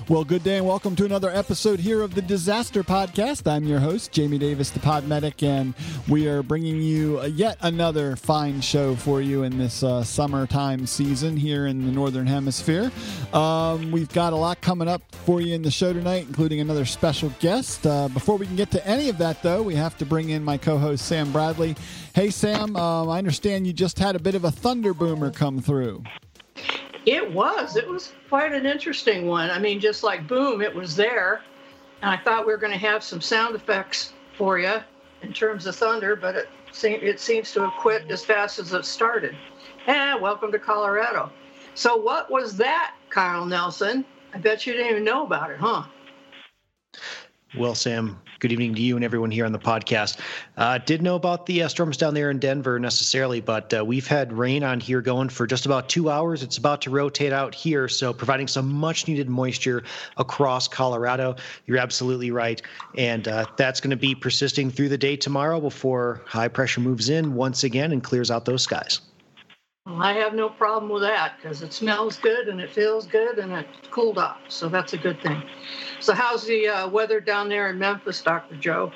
Well, good day and welcome to another episode here of the Disaster Podcast. I'm your host, Jamie Davis, the Pod Medic, and we are bringing you yet another fine show for you in this summertime season here in the Northern Hemisphere. We've got a lot coming up for you in the show tonight, including another special guest. Before we can get to any of that, though, we have to bring in my co-host, Sam Bradley. Hey, Sam, I understand you just had a bit of a thunder boomer come through. It was quite an interesting one. I mean, just like boom, it was there. And I thought we were going to have some sound effects for you in terms of thunder, but it seems to have quit as fast as it started. Welcome to Colorado. So what was that, Kyle Nelson? I bet you didn't even know about it, huh? Well, Sam, good evening to you and everyone here on the podcast. Didn't know about the storms down there in Denver necessarily, but we've had rain on here going for just about 2 hours. It's about to rotate out here, so providing some much-needed moisture across Colorado. You're absolutely right, and that's going to be persisting through the day tomorrow before high pressure moves in once again and clears out those skies. Well, I have no problem with that because it smells good and it feels good and it's cooled off, so that's a good thing. So how's the weather down there in Memphis, Dr. Joe?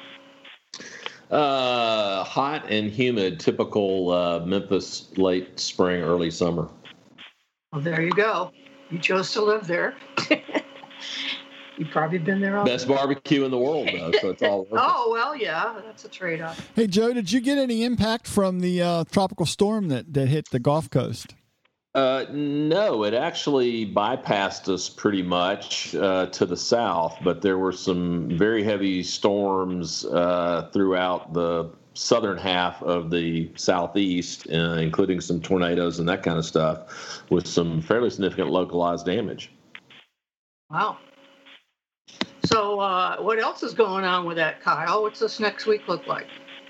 Hot and humid, typical Memphis late spring, early summer. Well, there you go. You chose to live there. You've probably been there all Best barbecue in the world, though, so it's all worth it. Oh, well, yeah, that's a trade-off. Hey, Joe, did you get any impact from the tropical storm that hit the Gulf Coast? No, it actually bypassed us pretty much to the south, but there were some very heavy storms throughout the southern half of the southeast, including some tornadoes and that kind of stuff, with some fairly significant localized damage. Wow. So what else is going on with that, Kyle? What's this next week look like?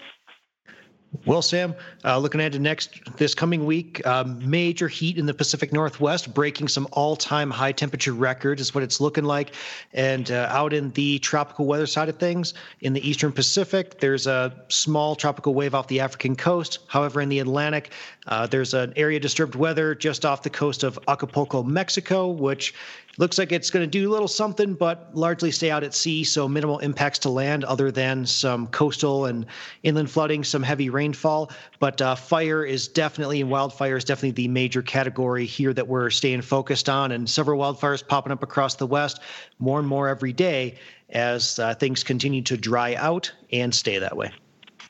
Well, Sam, looking ahead to this coming week, major heat in the Pacific Northwest, breaking some all-time high temperature records is what it's looking like. And out in the tropical weather side of things, in the Eastern Pacific, there's a small tropical wave off the African coast. However, in the Atlantic, there's an area of disturbed weather just off the coast of Acapulco, Mexico, which looks like it's going to do a little something, but largely stay out at sea, so minimal impacts to land other than some coastal and inland flooding, some heavy rainfall. But wildfire is definitely the major category here that we're staying focused on, and several wildfires popping up across the West more and more every day as things continue to dry out and stay that way.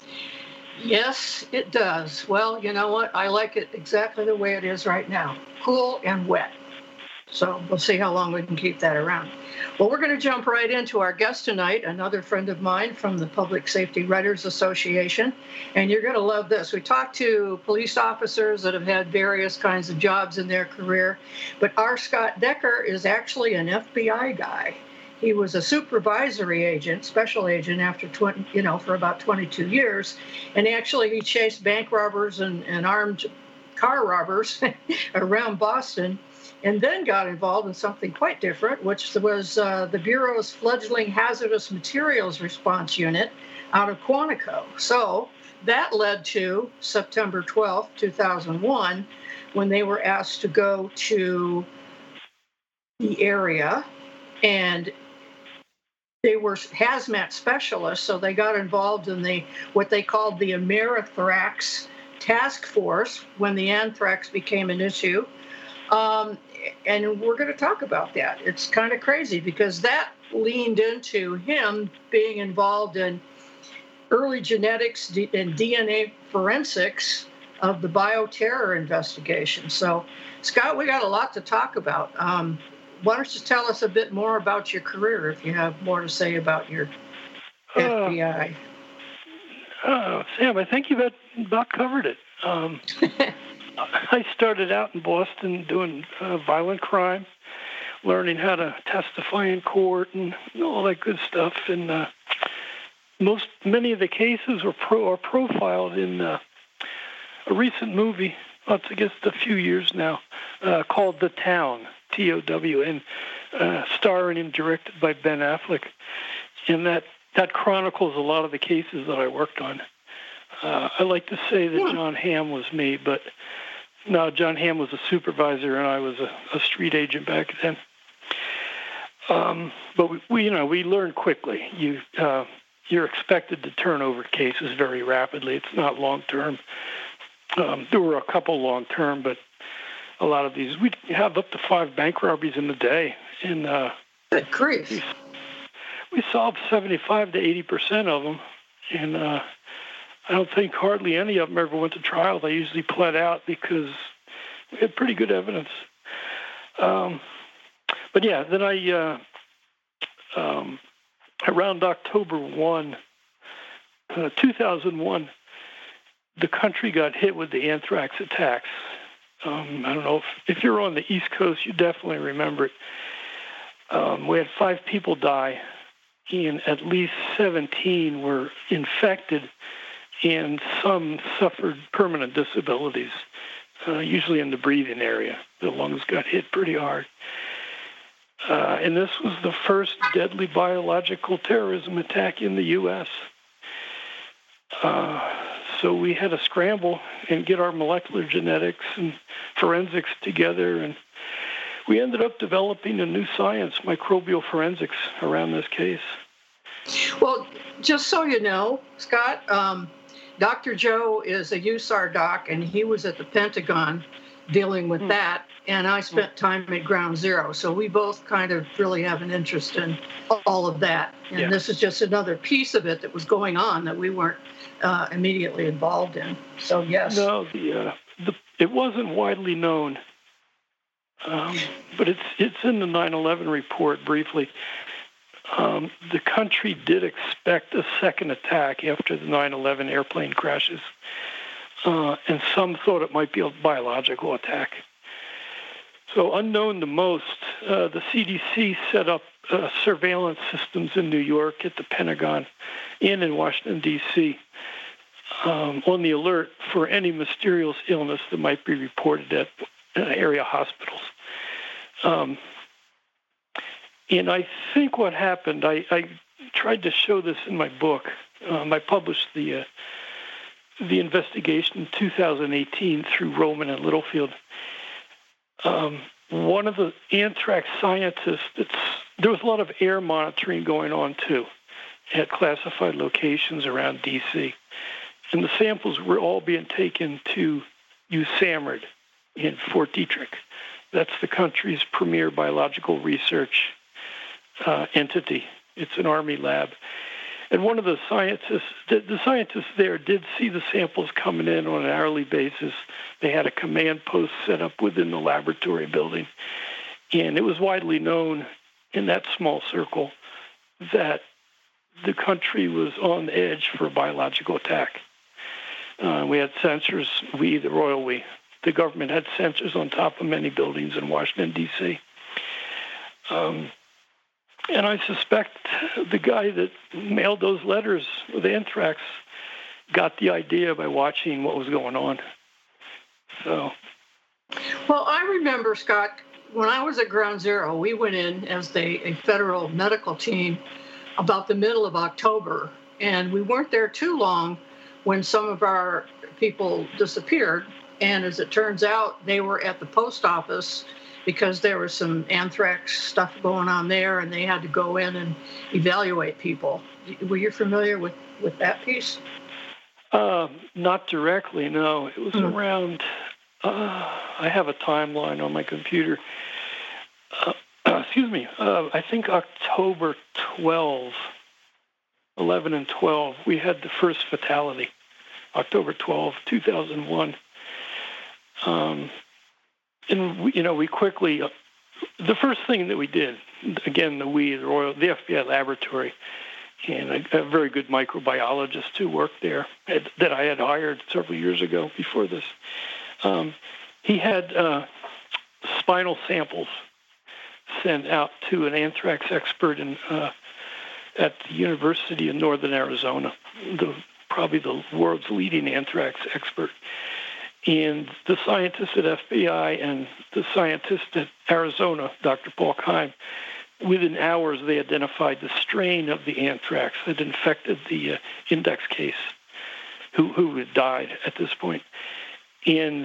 Yes, it does. Well, you know what? I like it exactly the way it is right now, cool and wet. So we'll see how long we can keep that around. Well, we're going to jump right into our guest tonight, another friend of mine from the Public Safety Writers Association. And you're going to love this. We talked to police officers that have had various kinds of jobs in their career. But R. Scott Decker is actually an FBI guy. He was a supervisory agent, special agent for about 22 years. And actually he chased bank robbers and armed car robbers around Boston. And then got involved in something quite different, which was the Bureau's fledgling hazardous materials response unit out of Quantico. So that led to September 12th, 2001, when they were asked to go to the area, and they were hazmat specialists, so they got involved in what they called the Amerithrax Task Force when the anthrax became an issue. And we're going to talk about that. It's kind of crazy because that leaned into him being involved in early genetics and DNA forensics of the bioterror investigation. So, Scott, we got a lot to talk about. Why don't you tell us a bit more about your career if you have more to say about your FBI? Sam, I think you've about covered it. I started out in Boston doing violent crime, learning how to testify in court and all that good stuff. And many of the cases are profiled in a recent movie. It's I guess a few years now, called The Town, TOW, and starring and directed by Ben Affleck. And that chronicles a lot of the cases that I worked on. I like to say that John Hamm was me, but no, John Hamm was a supervisor and I was a street agent back then. But we learn quickly. You're expected to turn over cases very rapidly. It's not long term. There were a couple long term, but a lot of these, we have up to 5 bank robberies in a day. And good grief. We solved 75 to 80% of them, and I don't think hardly any of them ever went to trial. They usually pled out because we had pretty good evidence. But yeah, then around October 1, 2001, the country got hit with the anthrax attacks. I don't know if you're on the East Coast, you definitely remember it. We had 5 people die, and at least 17 were infected, and some suffered permanent disabilities, usually in the breathing area. The lungs got hit pretty hard. And this was the first deadly biological terrorism attack in the U.S. So we had to scramble and get our molecular genetics and forensics together, and we ended up developing a new science, microbial forensics, around this case. Well, just so you know, Scott, Dr. Joe is a USAR doc, and he was at the Pentagon dealing with that, and I spent time at Ground Zero. So we both kind of really have an interest in all of that. And This is just another piece of it that was going on that we weren't immediately involved in. So, yes. No, it wasn't widely known, but it's in the 9/11 report briefly. The country did expect a second attack after the 9/11 airplane crashes, and some thought it might be a biological attack. So unknown to most, the CDC set up surveillance systems in New York, at the Pentagon, and in Washington, D.C., on the alert for any mysterious illness that might be reported at area hospitals. And I think what happened, I tried to show this in my book. I published the investigation in 2018 through Roman and Littlefield. One of the anthrax scientists, there was a lot of air monitoring going on too at classified locations around D.C. And the samples were all being taken to USAMRIID in Fort Detrick. That's the country's premier biological research entity. It's an Army lab. And one of the scientists, the scientists there did see the samples coming in on an hourly basis. They had a command post set up within the laboratory building. And it was widely known in that small circle that the country was on the edge for a biological attack. We had sensors, the government had sensors on top of many buildings in Washington, D.C. And I suspect the guy that mailed those letters with anthrax got the idea by watching what was going on. So, well, I remember, Scott, when I was at Ground Zero, we went in as a federal medical team about the middle of October, and we weren't there too long when some of our people disappeared. And as it turns out, they were at the post office because there was some anthrax stuff going on there, and they had to go in and evaluate people. Were you familiar with that piece? Not directly, no. It was around, I have a timeline on my computer. I think October 12, 11 and 12, we had the first fatality, October 12, 2001. And we quickly, the first thing that we did, again, the FBI laboratory, and a very good microbiologist who worked there that I had hired several years ago before this, he had spinal samples sent out to an anthrax expert at the University of Northern Arizona, probably the world's leading anthrax expert. And the scientists at FBI and the scientist at Arizona, Dr. Paul Keim, within hours they identified the strain of the anthrax that infected the index case, who had died at this point. And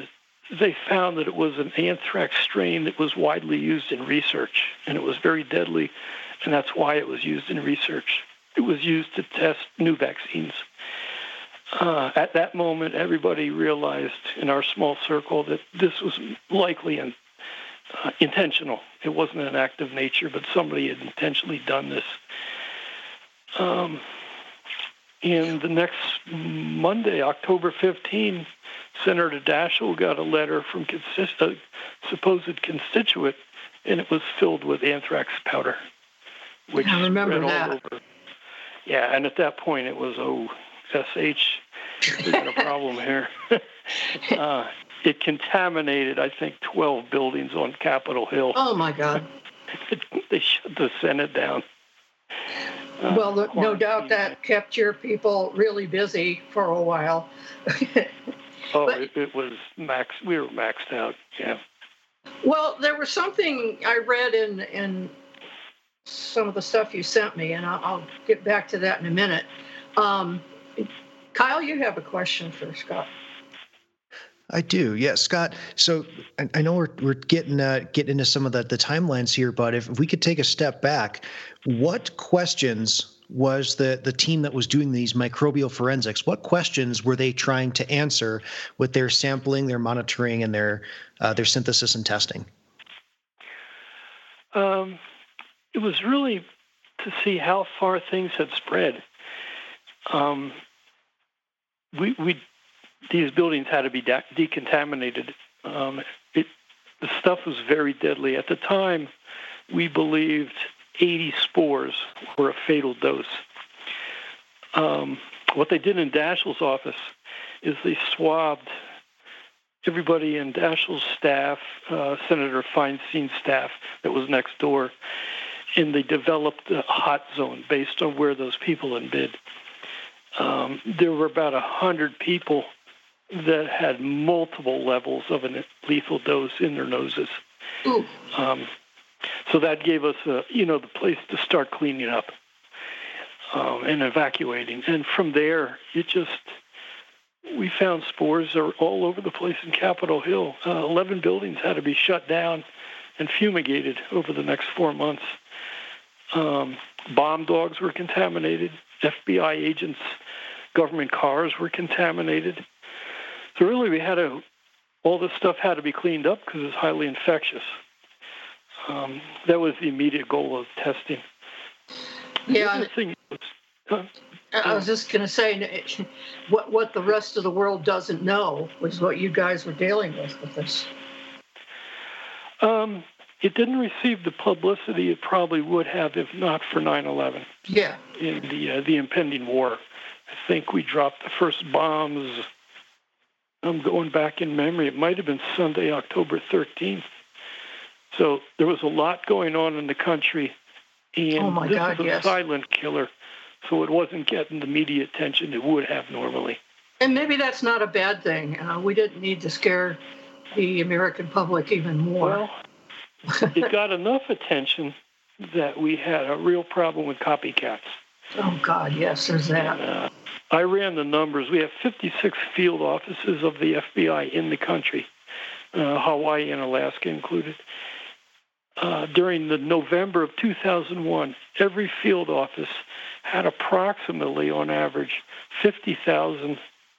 they found that it was an anthrax strain that was widely used in research, and it was very deadly, and that's why it was used in research. It was used to test new vaccines. At that moment, everybody realized in our small circle that this was likely intentional. It wasn't an act of nature, but somebody had intentionally done this. And the next Monday, October 15, Senator Daschle got a letter from a supposed constituent, and it was filled with anthrax powder, which I remember spread that. all over. Yeah, and at that point it was, SH, we got a problem here. It contaminated, I think, 12 buildings on Capitol Hill. Oh, my God. They shut the Senate down. Well, no doubt that kept your people really busy for a while. It was max. We were maxed out. Yeah. Well, there was something I read in some of the stuff you sent me, and I'll get back to that in a minute. Kyle, you have a question for Scott. I do, yeah, Scott. So I know we're getting into some of the timelines here, but if we could take a step back, what questions was the team that was doing these microbial forensics? What questions were they trying to answer with their sampling, their monitoring, and their synthesis and testing? It was really to see how far things had spread. These buildings had to be decontaminated. The stuff was very deadly. At the time, we believed 80 spores were a fatal dose. What they did in Daschle's office is they swabbed everybody in Daschle's staff, Senator Feinstein's staff that was next door, and they developed a hot zone based on where those people had been. There were about 100 people that had multiple levels of a lethal dose in their noses. So that gave us, the place to start cleaning up and evacuating. And from there, we found spores all over the place in Capitol Hill. 11 buildings had to be shut down and fumigated over the next 4 months. Bomb dogs were contaminated. FBI agents, government cars were contaminated. So really, all this stuff had to be cleaned up because it's highly infectious. That was the immediate goal of testing. Yeah. I was just going to say, what the rest of the world doesn't know was what you guys were dealing with this. It didn't receive the publicity it probably would have if not for 9/11. Yeah. In the impending war. I think we dropped the first bombs. I'm going back in memory. It might have been Sunday, October 13th. So there was a lot going on in the country. And this was a silent killer. So it wasn't getting the media attention it would have normally. And maybe that's not a bad thing. We didn't need to scare the American public even more. Well, it got enough attention that we had a real problem with copycats. Oh, God, yes, there's that. And, I ran the numbers. We have 56 field offices of the FBI in the country, Hawaii and Alaska included. During the November of 2001, every field office had approximately, on average, 50,000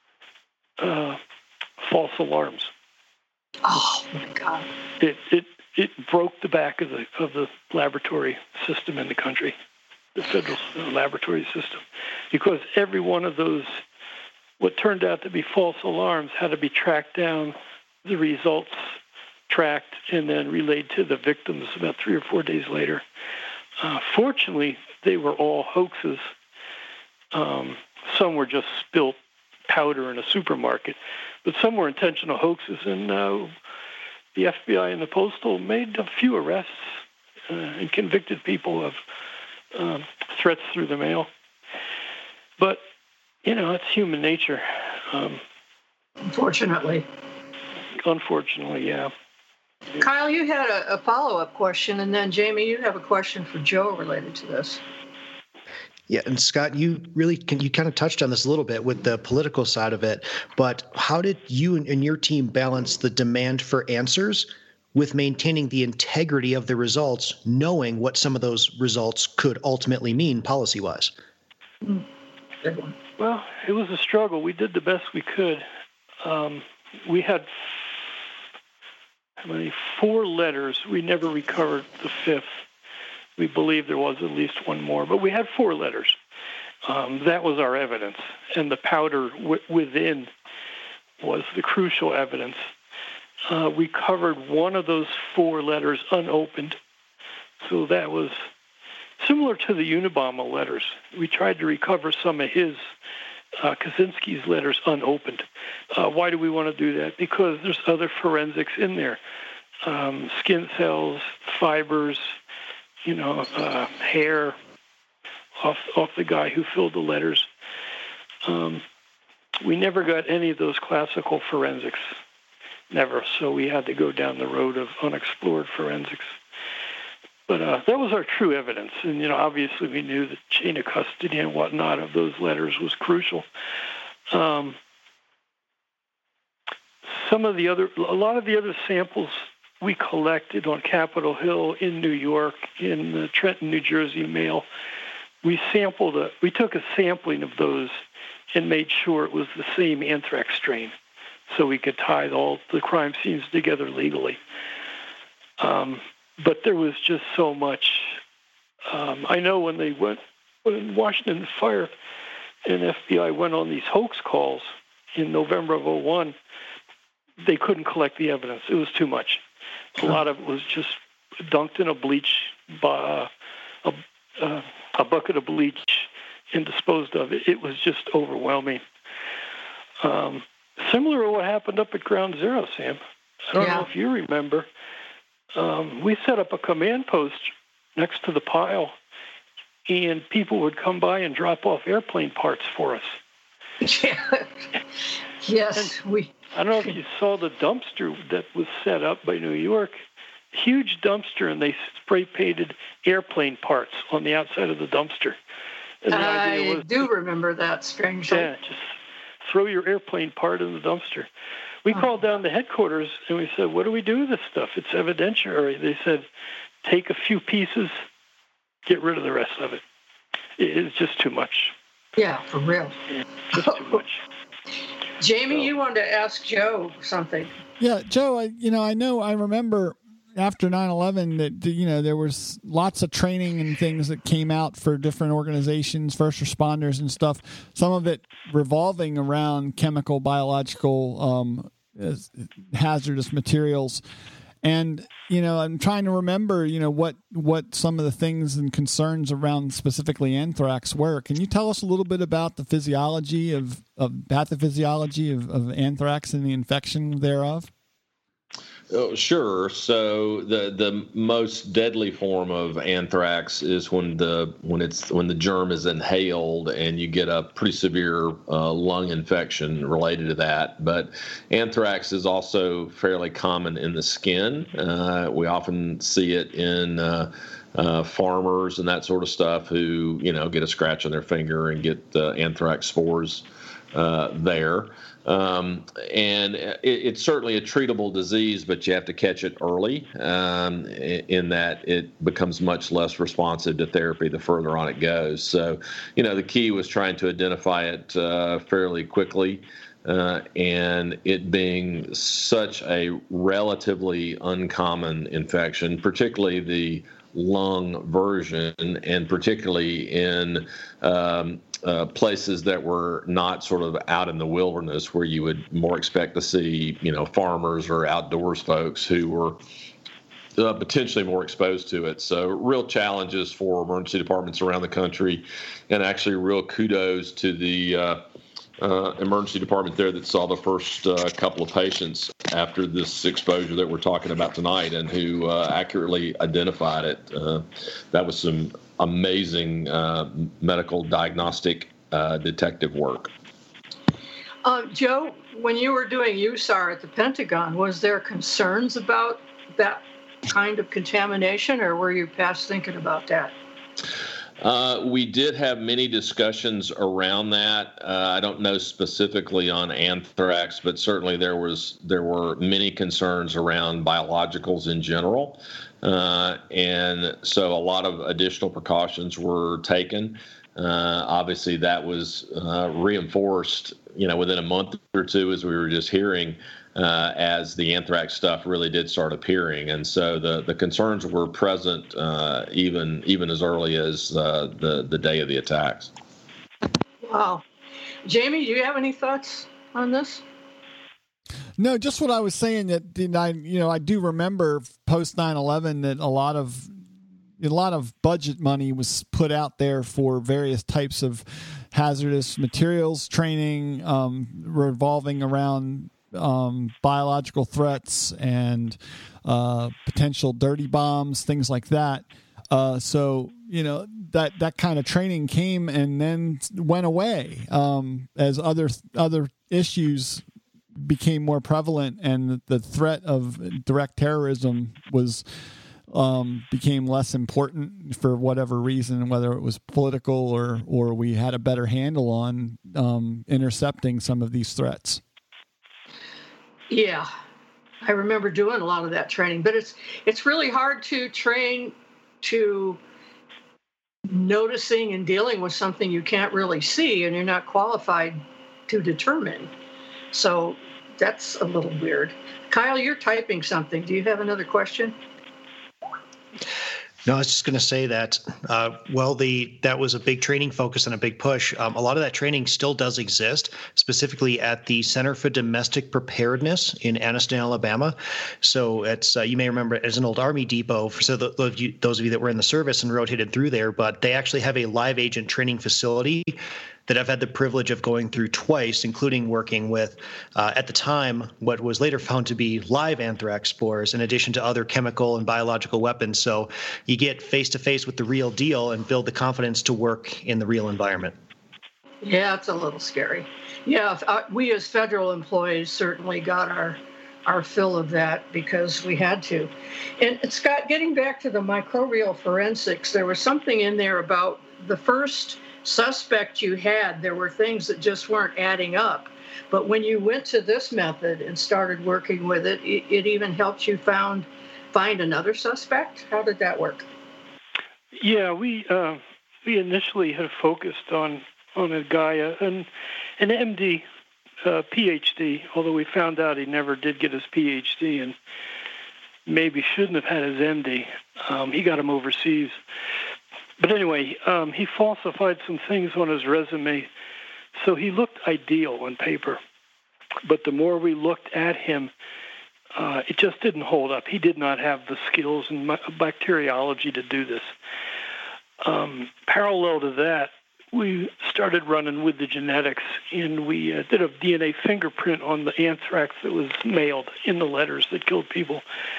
false alarms. Oh, my God. It broke the back of the laboratory system in the country, the federal laboratory system, because every one of those, what turned out to be false alarms, had to be tracked down, the results tracked, and then relayed to the victims about 3 or 4 days later. Fortunately, they were all hoaxes. Some were just spilt powder in a supermarket, but some were intentional hoaxes, and the FBI and the Postal made a few arrests and convicted people of threats through the mail. But, it's human nature. Unfortunately, yeah. Kyle, you had a follow-up question, and then Jamie, you have a question for Joe related to this. Yeah, and Scott, you kind of touched on this a little bit with the political side of it, but how did you and your team balance the demand for answers with maintaining the integrity of the results, knowing what some of those results could ultimately mean policy-wise? Good one. Well, it was a struggle. We did the best we could. We had 4 letters. We never recovered the 5th. We believe there was at least one more, but we had 4 letters. That was our evidence, and the powder within was the crucial evidence. We covered one of those 4 letters unopened, so that was similar to the Unabomber letters. We tried to recover some of his Kaczynski's letters unopened. Why do we want to do that? Because there's other forensics in there, skin cells, fibers, hair off the guy who filled the letters. We never got any of those classical forensics, never. So we had to go down the road of unexplored forensics. But that was our true evidence. And, obviously we knew the chain of custody and whatnot of those letters was crucial. A lot of the other samples we collected on Capitol Hill in New York, in the Trenton, New Jersey mail, we took a sampling of those and made sure it was the same anthrax strain so we could tie all the crime scenes together legally. But there was just so much. I know when Washington Fire and FBI went on these hoax calls in November of 2001, they couldn't collect the evidence. It was too much. A lot of it was just dunked in a bucket of bleach and disposed of. It was just overwhelming. Similar to what happened up at Ground Zero, Sam. I don't know if you remember. We set up a command post next to the pile, and people would come by and drop off airplane parts for us. Yes, I don't know if you saw the dumpster that was set up by New York. Huge dumpster, and they spray painted airplane parts on the outside of the dumpster. And the idea was, do remember that, strangely. Yeah, just throw your airplane part in the dumpster. We called down to headquarters, and we said, what do we do with this stuff? It's evidentiary. They said, take a few pieces, get rid of the rest of it. It's just too much. Yeah, for real. Yeah, just too much. Jamie, you wanted to ask Joe something. Yeah, Joe, I remember after 9/11 that, there was lots of training and things that came out for different organizations, first responders and stuff, some of it revolving around chemical, biological, hazardous materials. And, I'm trying to remember, what some of the things and concerns around specifically anthrax were. Can you tell us a little bit about the physiology of pathophysiology of anthrax and the infection thereof? Oh, sure. So the most deadly form of anthrax is when the germ is inhaled and you get a pretty severe lung infection related to that. But anthrax is also fairly common in the skin. We often see it in farmers and that sort of stuff who get a scratch on their finger and get anthrax spores there. And it's certainly a treatable disease, but you have to catch it early in that it becomes much less responsive to therapy the further on it goes. So, the key was trying to identify it fairly quickly. And it being such a relatively uncommon infection, particularly the lung version, and particularly in places that were not sort of out in the wilderness where you would more expect to see, farmers or outdoors folks who were potentially more exposed to it. So real challenges for emergency departments around the country, and actually real kudos to the emergency department there that saw the first couple of patients after this exposure that we're talking about tonight, and who accurately identified it. That was some amazing medical diagnostic detective work. Joe, when you were doing USAR at the Pentagon, was there concerns about that kind of contamination, or were you past thinking about that? We did have many discussions around that. I don't know specifically on anthrax, but certainly there were many concerns around biologicals in general. And so a lot of additional precautions were taken. Obviously, that was reinforced, within a month or two, as we were just hearing, as the anthrax stuff really did start appearing. And so the concerns were present even as early as the day of the attacks. Wow. Jamie, do you have any thoughts on this? No, just what I was saying, that I do remember post 9/11 that a lot of budget money was put out there for various types of hazardous materials training, revolving around biological threats and potential dirty bombs, things like that. So that kind of training came and then went away as other issues became more prevalent, and the threat of direct terrorism became less important for whatever reason, whether it was political or we had a better handle on intercepting some of these threats. Yeah, I remember doing a lot of that training, but it's really hard to train to noticing and dealing with something you can't really see and you're not qualified to determine. So that's a little weird. Kyle, you're typing something. Do you have another question? No, I was just going to say that, that was a big training focus and a big push. A lot of that training still does exist, specifically at the Center for Domestic Preparedness in Anniston, Alabama. So it's you may remember it as an old Army depot for those of you that were in the service and rotated through there, but they actually have a live agent training facility that I've had the privilege of going through twice, including working with, at the time, what was later found to be live anthrax spores, in addition to other chemical and biological weapons. So you get face-to-face with the real deal and build the confidence to work in the real environment. Yeah, it's a little scary. Yeah, we as federal employees certainly got our fill of that because we had to. And Scott, getting back to the microbial forensics, there was something in there about the first suspect you had. There were things that just weren't adding up. But when you went to this method and started working with it, it even helped you find another suspect? How did that work? Yeah, we initially had focused on a guy, an MD, PhD, although we found out he never did get his PhD and maybe shouldn't have had his MD. He got him overseas. But anyway, he falsified some things on his resume, so he looked ideal on paper. But the more we looked at him, it just didn't hold up. He did not have the skills in bacteriology to do this. Parallel to that, we started running with the genetics, and we did a DNA fingerprint on the anthrax that was mailed in the letters that killed people.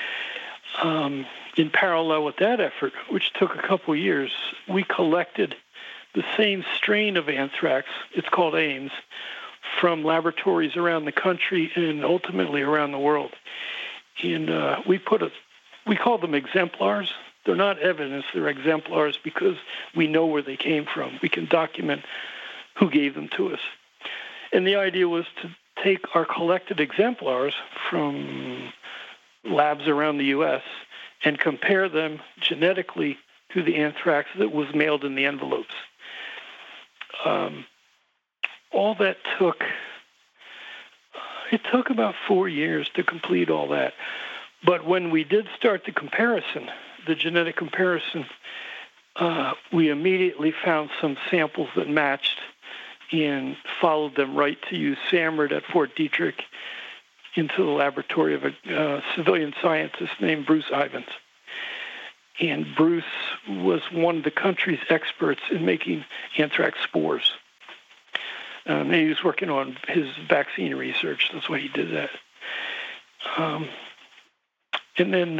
In parallel with that effort, which took a couple years, we collected the same strain of anthrax, it's called Ames, from laboratories around the country and ultimately around the world. And we call them exemplars. They're not evidence, they're exemplars because we know where they came from. We can document who gave them to us. And the idea was to take our collected exemplars from labs around the U.S. and compare them genetically to the anthrax that was mailed in the envelopes. All that took about 4 years to complete all that. But when we did start the genetic comparison, we immediately found some samples that matched and followed them right to USAMRIID at Fort Detrick into the laboratory of a civilian scientist named Bruce Ivins. And Bruce was one of the country's experts in making anthrax spores. And he was working on his vaccine research. That's why he did that. And then,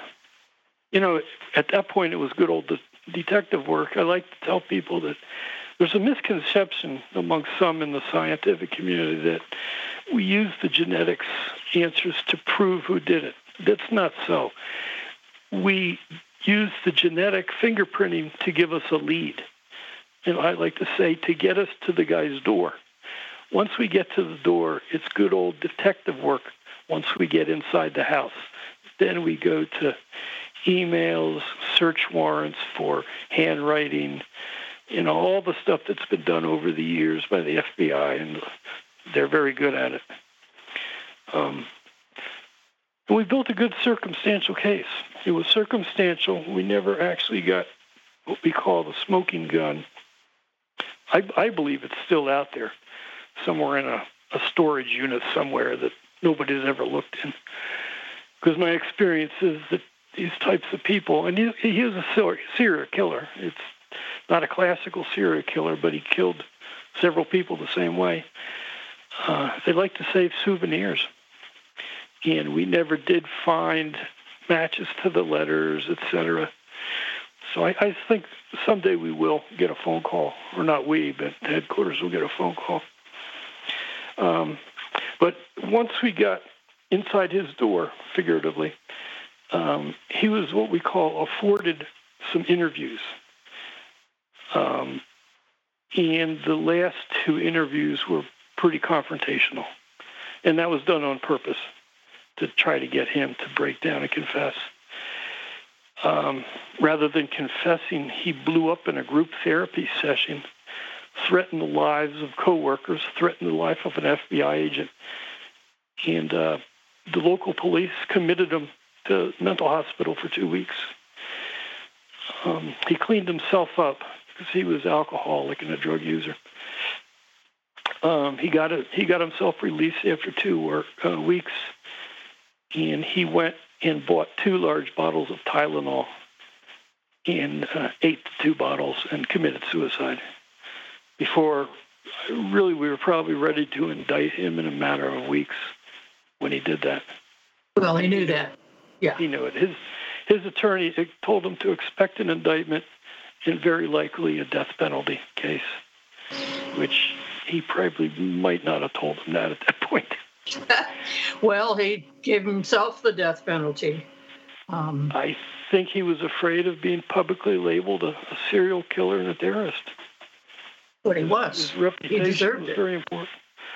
at that point, it was good old detective work. I like to tell people that there's a misconception among some in the scientific community that we use the genetics answers to prove who did it. That's not so. We use the genetic fingerprinting to give us a lead. And I like to say, to get us to the guy's door. Once we get to the door, it's good old detective work once we get inside the house. Then we go to emails, search warrants for handwriting, all the stuff that's been done over the years by the FBI, and they're very good at it. And we built a good circumstantial case. It was circumstantial. We never actually got what we call the smoking gun. I believe it's still out there somewhere in a storage unit somewhere that nobody's ever looked in. Because my experience is that these types of people, and he is a serial killer. It's not a classical serial killer, but he killed several people the same way. They like to save souvenirs. And we never did find matches to the letters, etc. So I think someday we will get a phone call, or not we, but headquarters will get a phone call. But once we got inside his door, figuratively, he was what we call afforded some interviews. And the last two interviews were pretty confrontational. And that was done on purpose to try to get him to break down and confess. Rather than confessing, he blew up in a group therapy session, threatened the lives of coworkers, threatened the life of an FBI agent, and the local police committed him to mental hospital for 2 weeks. He cleaned himself up because he was alcoholic and a drug user. He got himself released after 2 weeks, and he went and bought 2 large bottles of Tylenol and ate the 2 bottles and committed suicide. Before, really, we were probably ready to indict him in a matter of weeks when he did that. Well, he knew that. Yeah. He knew it. His attorney told him to expect an indictment and very likely a death penalty case, which he probably might not have told him that at that point. Well, he gave himself the death penalty. I think he was afraid of being publicly labeled a serial killer and a terrorist. But he was. His reputation he deserved was it. very important.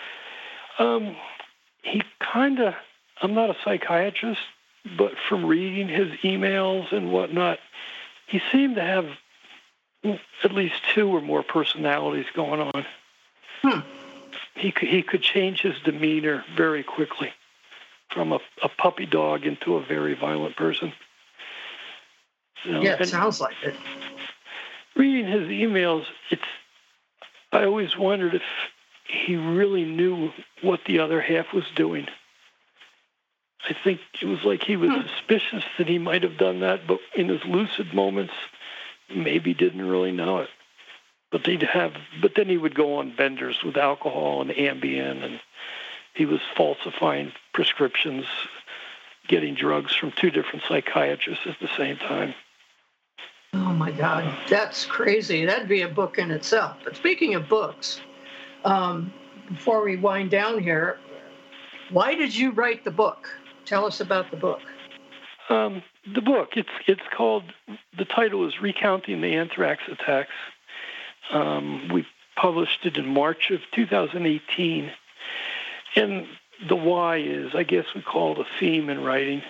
He I'm not a psychiatrist, but from reading his emails and whatnot, he seemed to have at least 2 or more personalities going on. He could change his demeanor very quickly from a puppy dog into a very violent person. Yeah, it sounds like it. Reading his emails, I always wondered if he really knew what the other half was doing. I think it was like he was suspicious that he might have done that, but in his lucid moments, maybe didn't really know it. But then he would go on benders with alcohol and Ambien, and he was falsifying prescriptions, getting drugs from 2 different psychiatrists at the same time. Oh my God, that's crazy. That'd be a book in itself. But speaking of books, before we wind down here, why did you write the book? Tell us about the book. The book, it's called, the title is Recounting the Anthrax Attacks. We published it in March of 2018. And the why is, I guess we call it a theme in writing.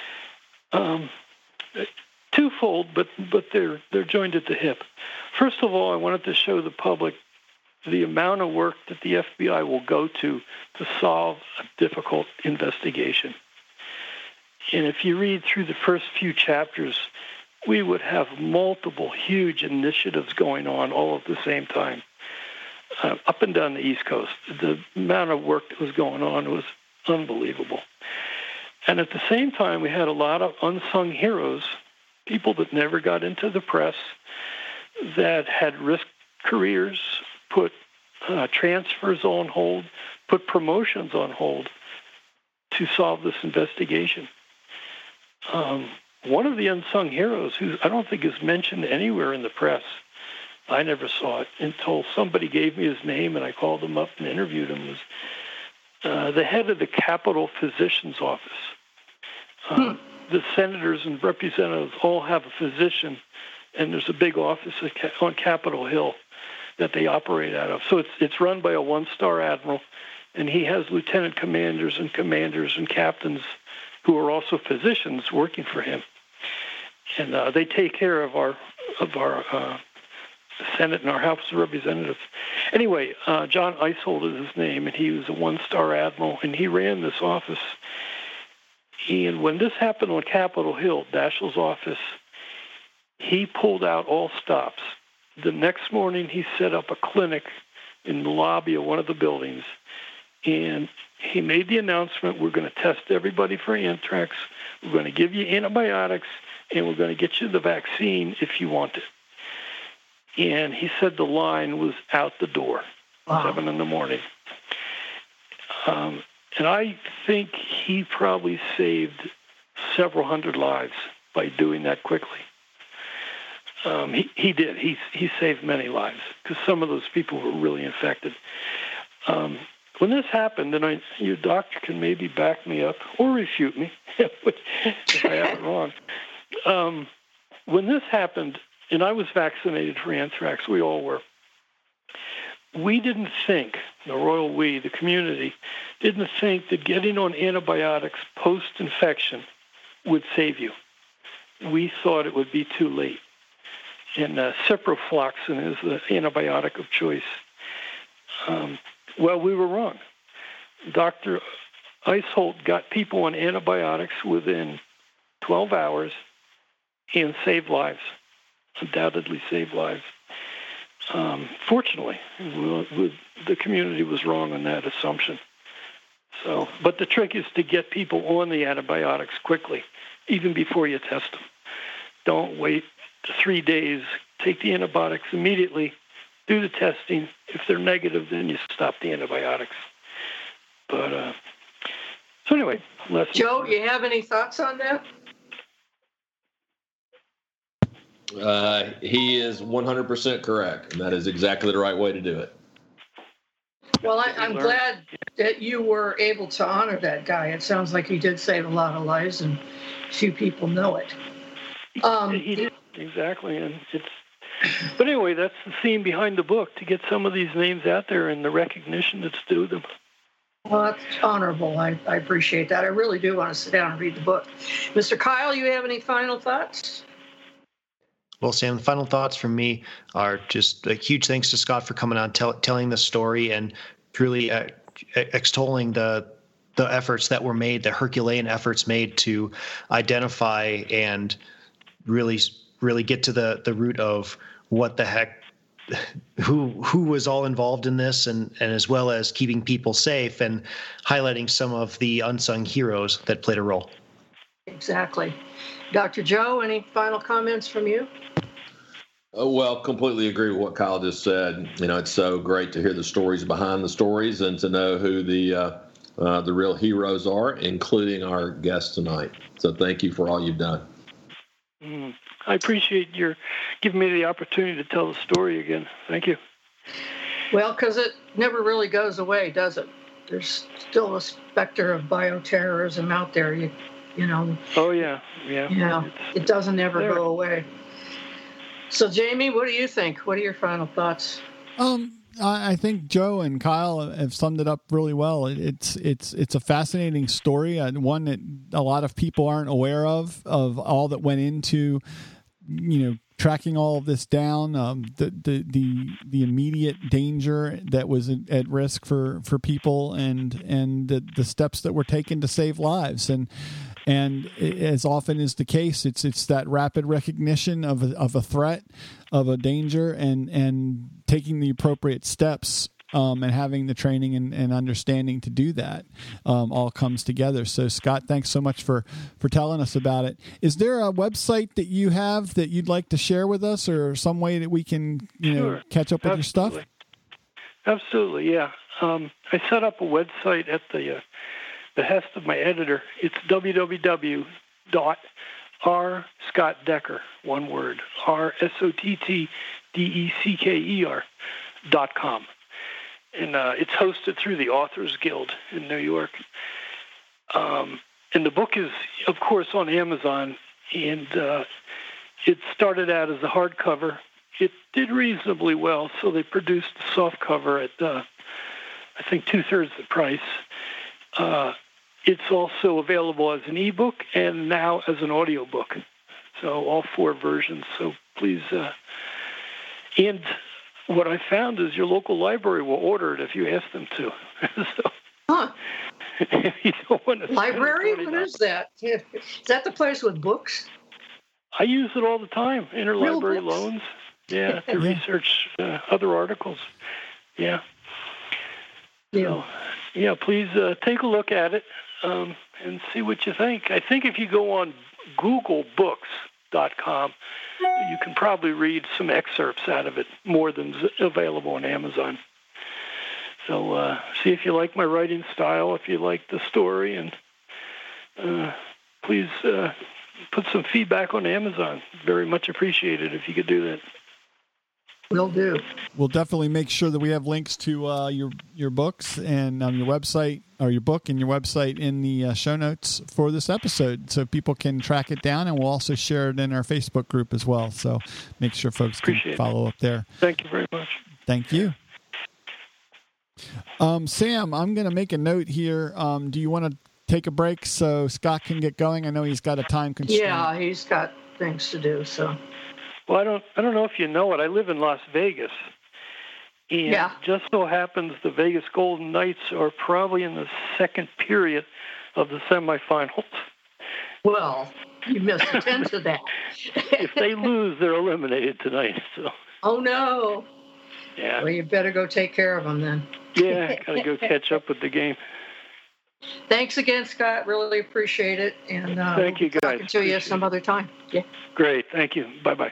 Twofold, but they're joined at the hip. First of all, I wanted to show the public the amount of work that the FBI will go to solve a difficult investigation. And if you read through the first few chapters, we would have multiple huge initiatives going on all at the same time, up and down the East Coast. The amount of work that was going on was unbelievable. And at the same time, we had a lot of unsung heroes, people that never got into the press, that had risked careers, put transfers on hold, put promotions on hold to solve this investigation. One of the unsung heroes, who I don't think is mentioned anywhere in the press, I never saw it until somebody gave me his name and I called him up and interviewed him, was the head of the Capitol Physician's Office. the senators and representatives all have a physician, and there's a big office on Capitol Hill that they operate out of. So it's run by a one-star admiral, and he has lieutenant commanders and captains who are also physicians working for him, and they take care of our Senate and our House of Representatives. Anyway, John Isehold is his name, and he was a one-star admiral, and he ran this office. And when this happened on Capitol Hill, Daschle's office, he pulled out all stops. The next morning, he set up a clinic in the lobby of one of the buildings, and he made the announcement, we're going to test everybody for anthrax, we're going to give you antibiotics, and we're going to get you the vaccine if you want it. And he said the line was out the door, 7 in the morning. And I think he probably saved several hundred lives by doing that quickly. He did. He saved many lives because some of those people were really infected. When this happened, and your doctor can maybe back me up or refute me if I have it wrong. When this happened, and I was vaccinated for anthrax, we all were. We didn't think, the royal we, the community, didn't think that getting on antibiotics post-infection would save you. We thought it would be too late. And ciprofloxacin is the antibiotic of choice. Well, we were wrong. Dr. Isehold got people on antibiotics within 12 hours and saved lives, undoubtedly saved lives. Fortunately, the community was wrong on that assumption. So, but the trick is to get people on the antibiotics quickly, even before you test them. Don't wait 3 days. Take the antibiotics immediately. Do the testing. If they're negative, then you stop the antibiotics. But so anyway, Joe, you have any thoughts on that? He is 100% correct, and that is exactly the right way to do it. Well, I'm glad that you were able to honor that guy. It sounds like he did save a lot of lives, and few people know it. He did, exactly. And but anyway, that's the theme behind the book, to get some of these names out there and the recognition that's due them. Well, that's honorable. I appreciate that. I really do want to sit down and read the book. Mr. Kyle, you have any final thoughts? Well, Sam, the final thoughts from me are just a huge thanks to Scott for coming on, telling the story, and truly extolling the efforts that were made, the Herculean efforts made to identify and really get to the root of what the heck, who was all involved in this, and as well as keeping people safe and highlighting some of the unsung heroes that played a role. Exactly. Dr. Joe, any final comments from you? Well, completely agree with what Kyle just said. You know, it's so great to hear the stories behind the stories and to know who the real heroes are, including our guest tonight. So thank you for all you've done. I appreciate your giving me the opportunity to tell the story again. Thank you. Well, because it never really goes away, does it? There's still a specter of bioterrorism out there. You know. Oh yeah. It doesn't ever go away. So, Jamie, what do you think? What are your final thoughts? I think Joe and Kyle have summed it up really well. It's a fascinating story, and one that a lot of people aren't aware of all that went into, tracking all of this down, the immediate danger that was at risk for people, and the steps that were taken to save lives. And as often is the case, it's that rapid recognition of a threat, of a danger, and taking the appropriate steps, and having the training and understanding to do that, all comes together. So, Scott, thanks so much for telling us about it. Is there a website that you have that you'd like to share with us, or some way that we can Sure. catch up with your stuff? Absolutely, yeah. I set up a website at the behest of my editor. It's www.rscottdecker, one word, RSOTTDECKER.com. And it's hosted through the Authors Guild in New York. And the book is, of course, on Amazon, and it started out as a hardcover. It did reasonably well, so they produced the soft cover at, I think, 2/3 the price. It's also available as an ebook and now as an audiobook. So all 4 versions. So please, and what I found is your local library will order it if you ask them to. Huh. If you don't want to Library? What is that? Is that the place with books? I use it all the time. Interlibrary Real books? loans. Yeah, to research other articles. Yeah. So, yeah, please take a look at it and see what you think. I think if you go on googlebooks.com, you can probably read some excerpts out of it, more than available on Amazon. So see if you like my writing style, if you like the story, and please put some feedback on Amazon. Very much appreciated if you could do that. Will do. We'll definitely make sure that we have links to your books and your website, or your book and your website, in the show notes for this episode, so people can track it down, and we'll also share it in our Facebook group as well. So make sure folks can follow up there. Thank you very much. Thank you. Sam, I'm going to make a note here. Do you want to take a break so Scott can get going? I know he's got a time constraint. Yeah, he's got things to do, so... Well, I don't know if you know it. I live in Las Vegas, and just so happens the Vegas Golden Knights are probably in the second period of the semifinals. Well, you must attend to that. If they lose, they're eliminated tonight. So. Oh no! Yeah. Well, you better go take care of them then. Yeah, gotta go catch up with the game. Thanks again, Scott. Really appreciate it, and thank you, guys. Talking to you some other time. Yeah. Great. Thank you. Bye-bye.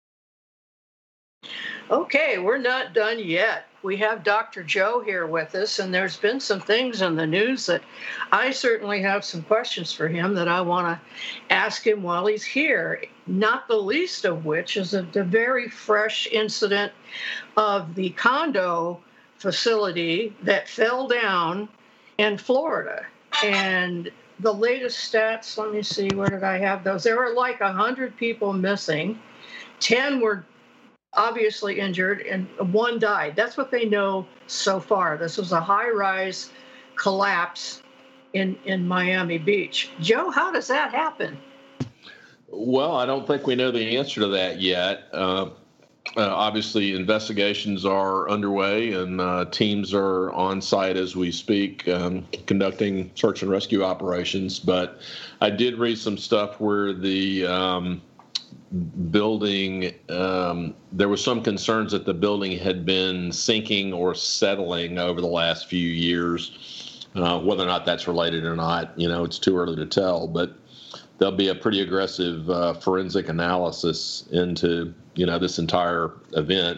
Okay, we're not done yet. We have Dr. Joe here with us, and there's been some things in the news that I certainly have some questions for him that I want to ask him while he's here, not the least of which is the very fresh incident of the condo facility that fell down in Florida. And the latest stats, let me see, where did I have those? There were like 100 people missing. 10 were obviously injured, and 1 died. That's what they know so far. This was a high-rise collapse in Miami Beach. Joe, how does that happen? Well, I don't think we know the answer to that yet. Obviously, investigations are underway, and teams are on site as we speak, conducting search and rescue operations. But I did read some stuff where the building, there was some concerns that the building had been sinking or settling over the last few years. Whether or not that's related or not, it's too early to tell. But there'll be a pretty aggressive forensic analysis into, this entire event.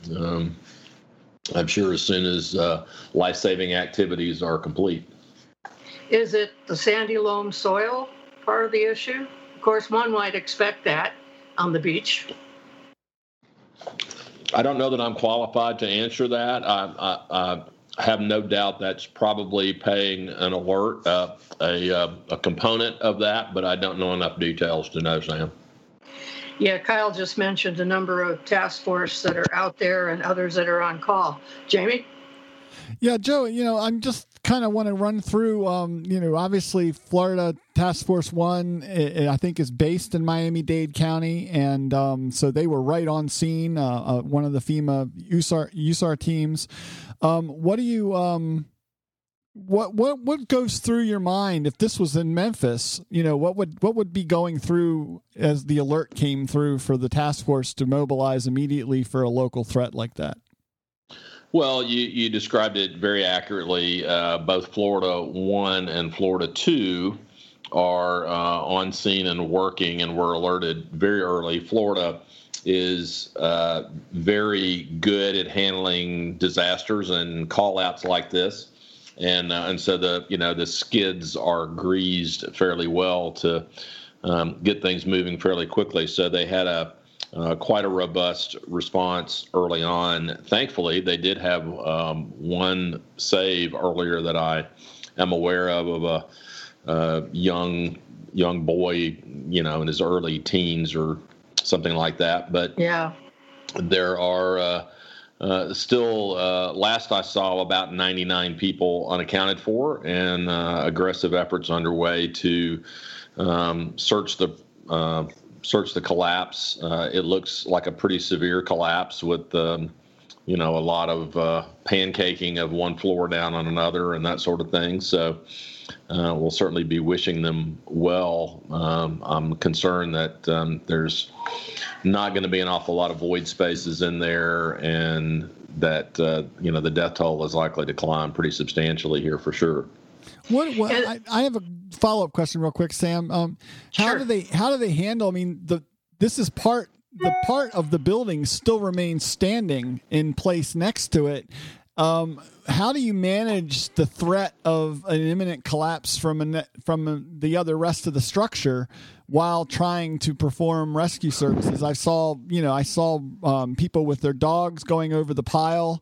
I'm sure as soon as life-saving activities are complete. Is it the sandy loam soil part of the issue? Of course, one might expect that on the beach. I don't know that I'm qualified to answer that. I have no doubt that's probably paying an alert, a component of that, but I don't know enough details to know, Sam. Yeah, Kyle just mentioned a number of task force that are out there and others that are on call. Jamie? Yeah, Joe, I'm just kind of want to run through, obviously Florida Task Force 1, I think, is based in Miami-Dade County. And so they were right on scene, one of the FEMA USAR teams. What do you, what goes through your mind if this was in Memphis? What would be going through as the alert came through for the task force to mobilize immediately for a local threat like that? Well, you described it very accurately. Both Florida 1 and Florida 2 are on scene and working, and were alerted very early. Florida is very good at handling disasters and call-outs like this, and so the skids are greased fairly well to get things moving fairly quickly. So they had quite a robust response early on. Thankfully, they did have one save earlier that I am aware of young boy, in his early teens or something like that. But yeah, there are still, last I saw, about 99 people unaccounted for, and aggressive efforts underway to search the collapse. It looks like a pretty severe collapse with a lot of pancaking of one floor down on another and that sort of thing. So we'll certainly be wishing them well. I'm concerned that there's not going to be an awful lot of void spaces in there, and that the death toll is likely to climb pretty substantially here for sure. I have a follow-up question real quick, Sam. How Sure. do they handle? I mean, the part of the building still remains standing in place next to it. How do you manage the threat of an imminent collapse from the other rest of the structure while trying to perform rescue services? I saw people with their dogs going over the pile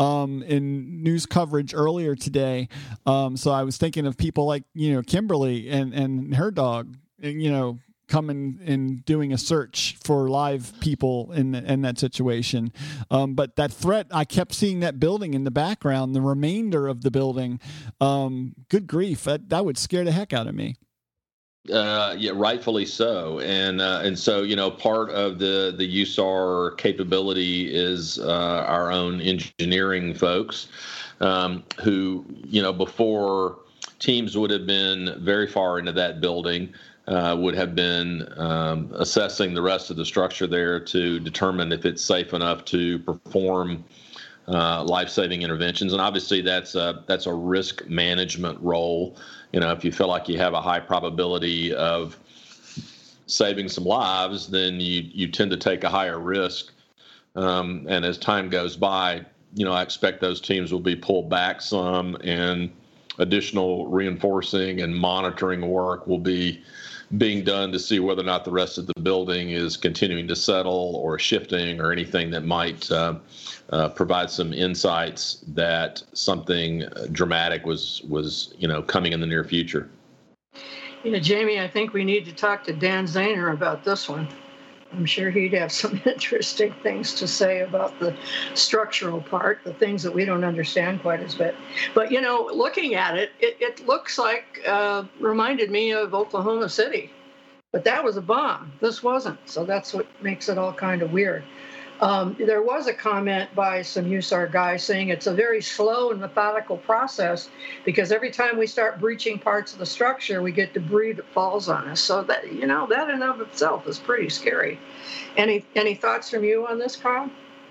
in news coverage earlier today. So I was thinking of people like Kimberly and her dog, coming and doing a search for live people in that situation. But that threat, I kept seeing that building in the background, the remainder of the building. Good grief, that would scare the heck out of me. Yeah, rightfully so. And so, part of the USAR capability is our own engineering folks who, before teams would have been very far into that building, would have been assessing the rest of the structure there to determine if it's safe enough to perform life-saving interventions. And obviously that's a risk management role. If you feel like you have a high probability of saving some lives, then you tend to take a higher risk. And as time goes by, I expect those teams will be pulled back some, and additional reinforcing and monitoring work will be being done to see whether or not the rest of the building is continuing to settle or shifting or anything that might provide some insights that something dramatic was coming in the near future. Jamie, I think we need to talk to Dan Zahner about this one. I'm sure he'd have some interesting things to say about the structural part, the things that we don't understand quite as bit. But, looking at it, it looks like, reminded me of Oklahoma City. But that was a bomb. This wasn't. So that's what makes it all kind of weird. There was a comment by some USAR guys saying it's a very slow and methodical process because every time we start breaching parts of the structure, we get debris that falls on us. So that, that in of itself is pretty scary. Any thoughts from you on this, Carl?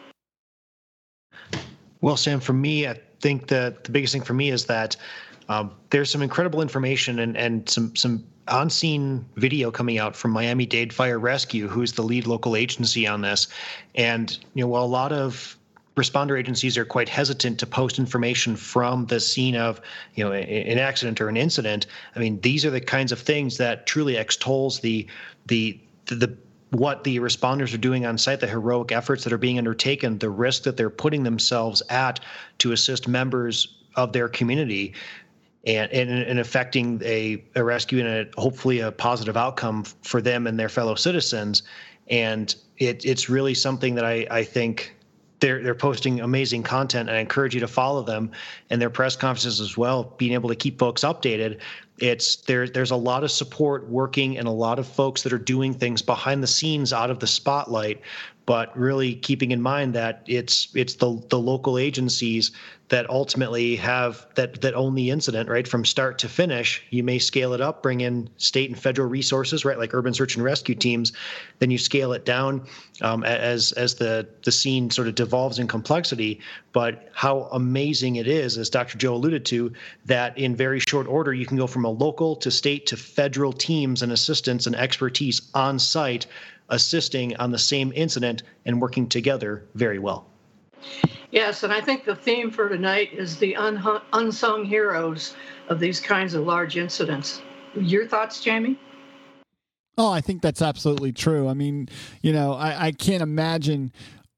Well, Sam, for me, I think that the biggest thing for me is that there's some incredible information and some on-scene video coming out from Miami-Dade Fire Rescue, who's the lead local agency on this. And, while a lot of responder agencies are quite hesitant to post information from the scene of, an accident or an incident, I mean, these are the kinds of things that truly extols the what the responders are doing on site, the heroic efforts that are being undertaken, the risk that they're putting themselves at to assist members of their community and affecting a rescue and hopefully a positive outcome for them and their fellow citizens. And it's really something that I think they're posting amazing content, and I encourage you to follow them and their press conferences as well, being able to keep folks updated. There's a lot of support working and a lot of folks that are doing things behind the scenes out of the spotlight, but really keeping in mind that it's the local agencies that ultimately have that own the incident, right, from start to finish. You may scale it up, bring in state and federal resources, right, like urban search and rescue teams. Then you scale it down as the scene sort of devolves in complexity. But how amazing it is, as Dr. Joe alluded to, that in very short order you can go from a local to state to federal teams and assistance and expertise on site, assisting on the same incident and working together very well. Yes, and I think the theme for tonight is the unsung heroes of these kinds of large incidents. Your thoughts, Jamie? Oh, I think that's absolutely true. I mean, I can't imagine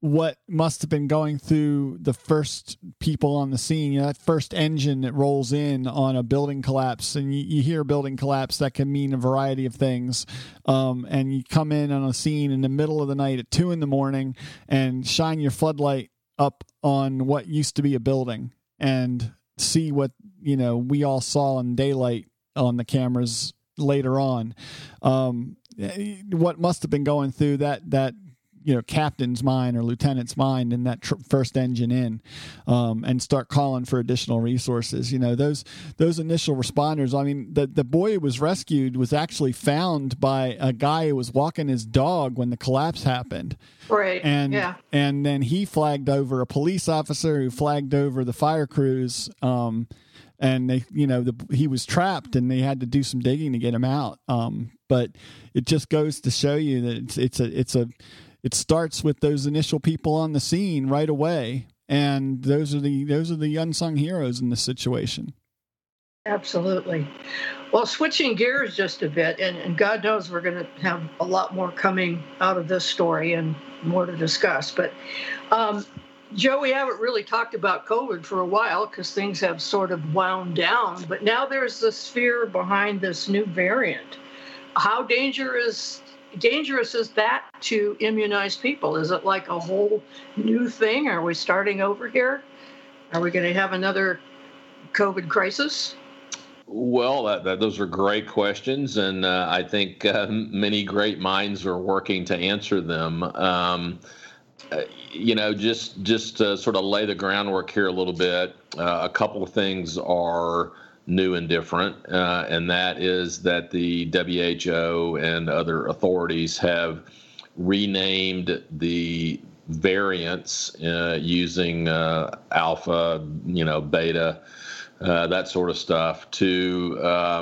what must have been going through the first people on the scene, that first engine that rolls in on a building collapse, and you hear building collapse, that can mean a variety of things. And you come in on a scene in the middle of the night at 2 a.m. and shine your floodlight up on what used to be a building and see what, we all saw in daylight on the cameras later on. What must have been going through that captain's mind or lieutenant's mind in that first engine in, and start calling for additional resources. Those initial responders. I mean, the boy who was rescued was actually found by a guy who was walking his dog when the collapse happened. Right. And then he flagged over a police officer who flagged over the fire crews. And they, he was trapped, and they had to do some digging to get him out. But it just goes to show you that it starts with those initial people on the scene right away, and those are the unsung heroes in this situation. Absolutely. Well, switching gears just a bit, and God knows we're going to have a lot more coming out of this story and more to discuss. But Joe, we haven't really talked about COVID for a while because things have sort of wound down, but now there's this fear behind this new variant. How dangerous is that to immunize people? Is it like a whole new thing? Are we starting over here? Are we going to have another COVID crisis? Well, those are great questions, and I think many great minds are working to answer them. Just to sort of lay the groundwork here a little bit, a couple of things are new and different, and that is that the WHO and other authorities have renamed the variants using alpha, beta, that sort of stuff to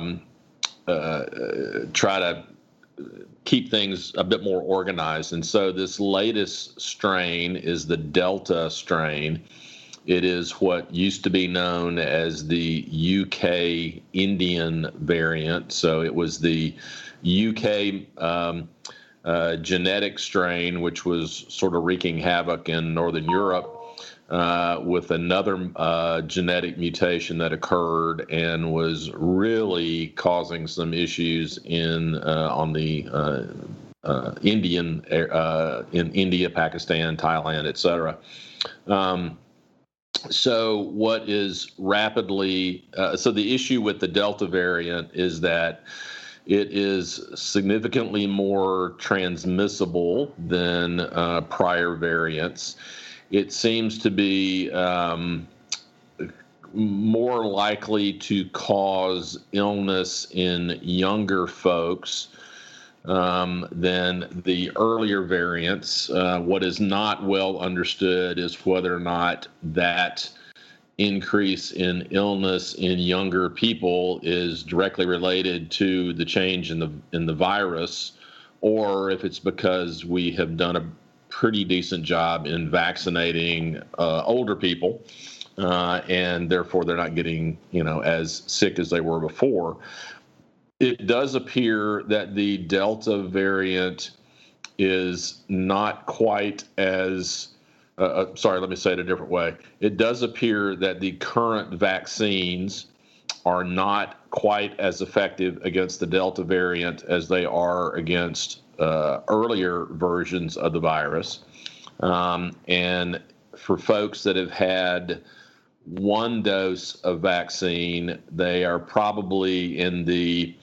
try to keep things a bit more organized. And so this latest strain is the Delta strain. It is what used to be known as the UK Indian variant. So it was the UK genetic strain, which was sort of wreaking havoc in Northern Europe, with another genetic mutation that occurred and was really causing some issues on the Indian in India, Pakistan, Thailand, etc. So what is rapidly so the issue with the Delta variant is that it is significantly more transmissible than prior variants. It seems to be more likely to cause illness in younger folks than the earlier variants. What is not well understood is whether or not that increase in illness in younger people is directly related to the change in the virus, or if it's because we have done a pretty decent job in vaccinating older people, and therefore they're not getting as sick as they were before. It does appear that the Delta variant is not quite as let me say it a different way. It does appear that the current vaccines are not quite as effective against the Delta variant as they are against earlier versions of the virus. And for folks that have had one dose of vaccine, they are probably in the,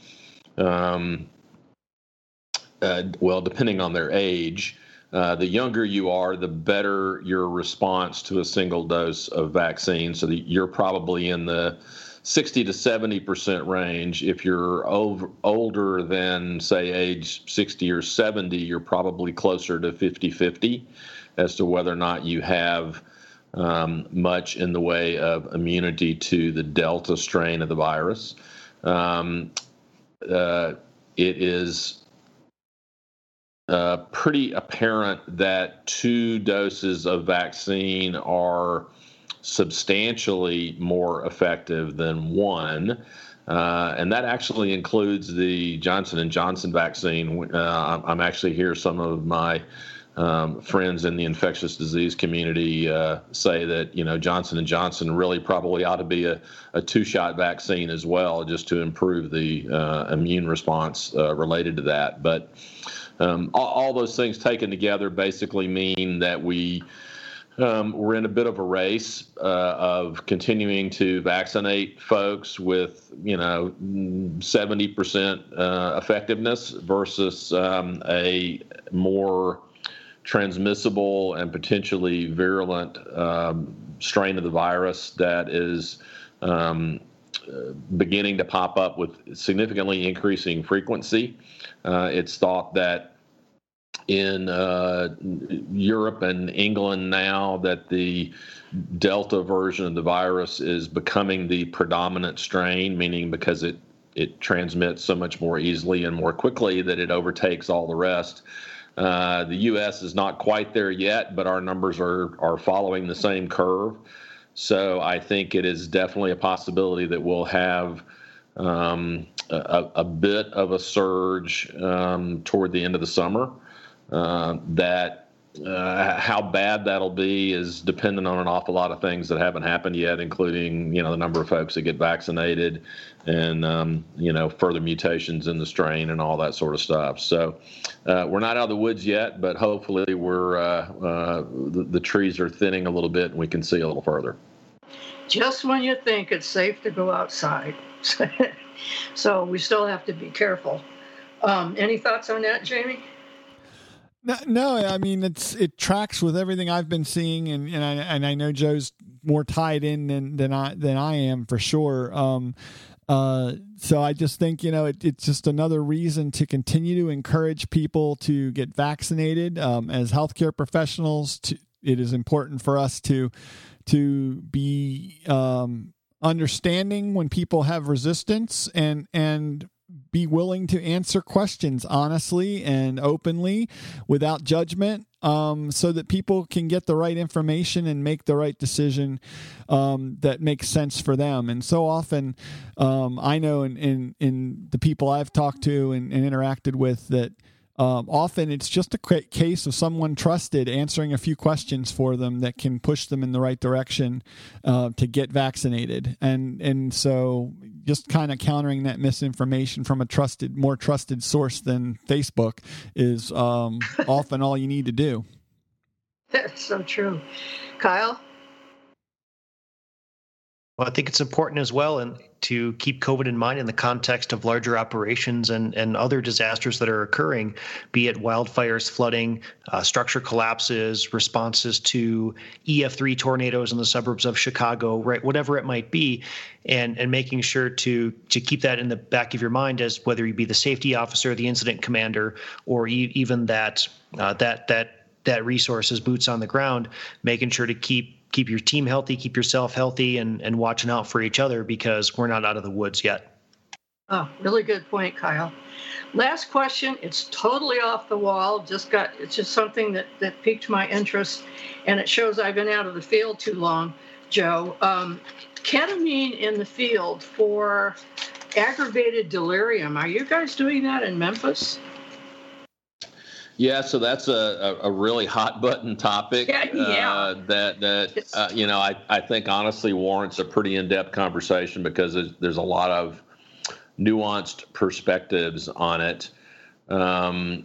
depending on their age, the younger you are, the better your response to a single dose of vaccine. So you're probably in the 60 to 70% range. If you're older than, say, age 60 or 70, you're probably closer to 50-50 as to whether or not you have much in the way of immunity to the Delta strain of the virus. It is pretty apparent that 2 doses of vaccine are substantially more effective than 1, and that actually includes the Johnson & Johnson vaccine. I'm actually here. Some of my friends in the infectious disease community say that, Johnson & Johnson really probably ought to be a 2-shot vaccine as well, just to improve the immune response related to that. But all those things taken together basically mean that we're in a bit of a race of continuing to vaccinate folks with, 70% effectiveness versus a more transmissible and potentially virulent strain of the virus that is beginning to pop up with significantly increasing frequency. It's thought that in Europe and England now that the Delta version of the virus is becoming the predominant strain, meaning because it transmits so much more easily and more quickly that it overtakes all the rest. The U.S. is not quite there yet, but our numbers are following the same curve. So I think it is definitely a possibility that we'll have a bit of a surge toward the end of the summer. How bad that'll be is dependent on an awful lot of things that haven't happened yet, including, the number of folks that get vaccinated and, further mutations in the strain and all that sort of stuff. So we're not out of the woods yet, but hopefully the trees are thinning a little bit and we can see a little further. Just when you think it's safe to go outside. So we still have to be careful. Any thoughts on that, Jamie? No, I mean it tracks with everything I've been seeing, and I know Joe's more tied in than I am for sure. So I just think it's just another reason to continue to encourage people to get vaccinated. As healthcare professionals, it is important for us to be understanding when people have resistance and be willing to answer questions honestly and openly without judgment, so that people can get the right information and make the right decision that makes sense for them. And so often, I know in the people I've talked to and interacted with that often it's just a case of someone trusted answering a few questions for them that can push them in the right direction to get vaccinated. And so just kind of countering that misinformation from a more trusted source than Facebook is often all you need to do. That's so true. Kyle? Well, I think it's important as well and to keep COVID in mind in the context of larger operations and other disasters that are occurring, be it wildfires, flooding, structure collapses, responses to EF3 tornadoes in the suburbs of Chicago, right? Whatever it might be, and making sure to keep that in the back of your mind as whether you be the safety officer, the incident commander, or even that resource is boots on the ground, making sure to keep your team healthy, keep yourself healthy, and watching out for each other because we're not out of the woods yet. Oh, really good point, Kyle. Last question. It's totally off the wall. It's just something that piqued my interest, and it shows I've been out of the field too long, Joe. Ketamine in the field for aggravated delirium. Are you guys doing that in Memphis? Yeah, so that's a really hot button topic. Yeah. I think honestly warrants a pretty in-depth conversation because there's a lot of nuanced perspectives on it. And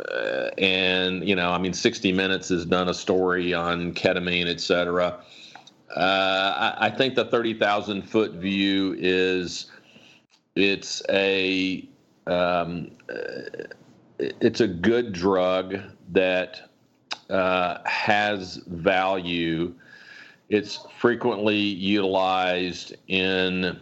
60 Minutes has done a story on ketamine, et cetera. I think the 30,000 foot view it's a good drug that has value. It's frequently utilized in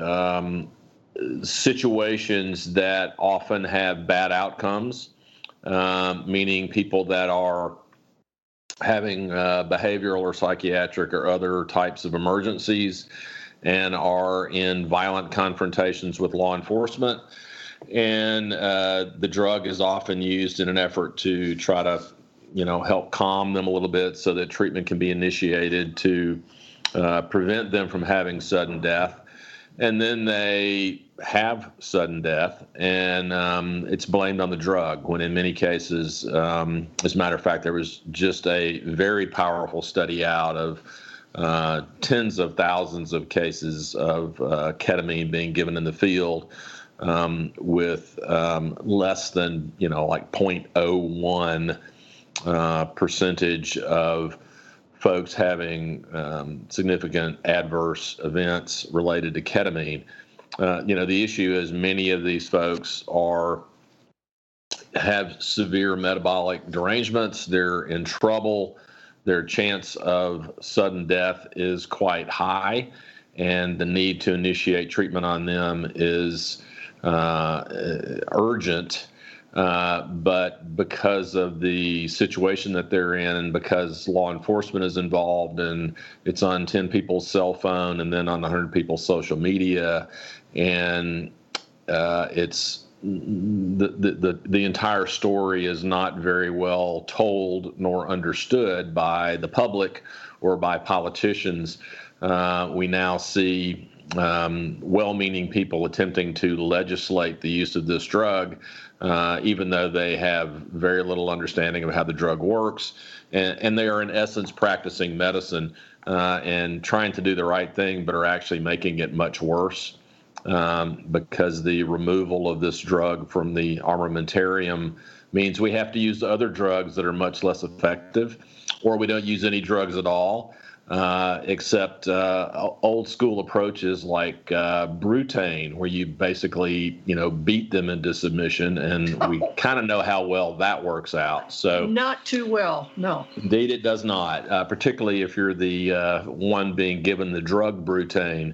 situations that often have bad outcomes, meaning people that are having behavioral or psychiatric or other types of emergencies and are in violent confrontations with law enforcement. And the drug is often used in an effort to try to, help calm them a little bit so that treatment can be initiated to prevent them from having sudden death. And then they have sudden death, and it's blamed on the drug, when in many cases, as a matter of fact, there was just a very powerful study out of tens of thousands of cases of ketamine being given in the field, with less than, like 0.01 percentage of folks having significant adverse events related to ketamine. The issue is many of these folks have severe metabolic derangements. They're in trouble. Their chance of sudden death is quite high, and the need to initiate treatment on them is urgent. But because of the situation that they're in, and because law enforcement is involved, and it's on 10 people's cell phone and then on 100 people's social media, and it's the entire story is not very well told nor understood by the public or by politicians. We now see well-meaning people attempting to legislate the use of this drug, even though they have very little understanding of how the drug works, and they are in essence practicing medicine and trying to do the right thing, but are actually making it much worse, because the removal of this drug from the armamentarium means we have to use other drugs that are much less effective, or we don't use any drugs at all. Except old school approaches like Brutane, where you basically, beat them into submission, and we kind of know how well that works out. So not too well, no. Indeed, it does not, particularly if you're the one being given the drug Brutane.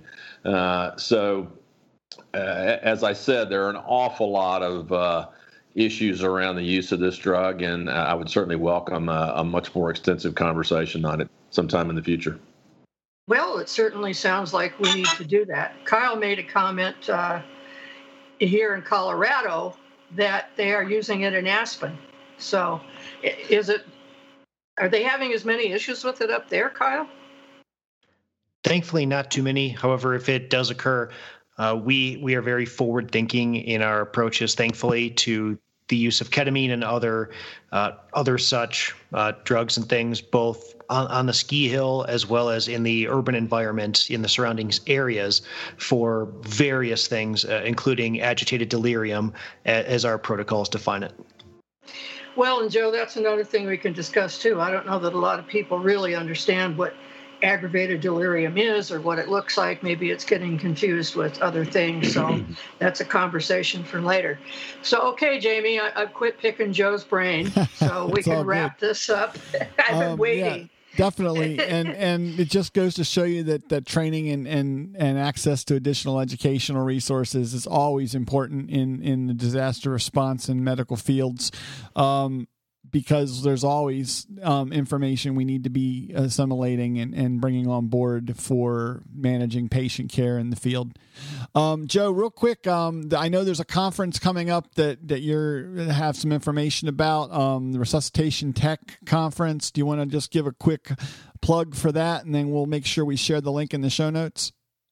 As I said, there are an awful lot of issues around the use of this drug, and I would certainly welcome a much more extensive conversation on it sometime in the future. Well, it certainly sounds like we need to do that. Kyle made a comment here in Colorado that they are using it in Aspen. So are they having as many issues with it up there, Kyle? Thankfully, not too many. However, if it does occur, we are very forward thinking in our approaches, thankfully, to the use of ketamine and other such drugs and things, both on the ski hill as well as in the urban environment in the surrounding areas, for various things, including agitated delirium, as our protocols define it. Well, and Joe, that's another thing we can discuss too. I don't know that a lot of people really understand what aggravated delirium is or what it looks like. Maybe it's getting confused with other things. So that's a conversation for later. So, okay, Jamie, I've quit picking Joe's brain, so we can wrap this up. I've been waiting. Yeah. Definitely, and it just goes to show you that training and access to additional educational resources is always important in the disaster response and medical fields, because there's always information we need to be assimilating and bringing on board for managing patient care in the field. Joe, real quick, I know there's a conference coming up that you have some information about, the Resuscitation Tech Conference. Do you want to just give a quick plug for that, and then we'll make sure we share the link in the show notes?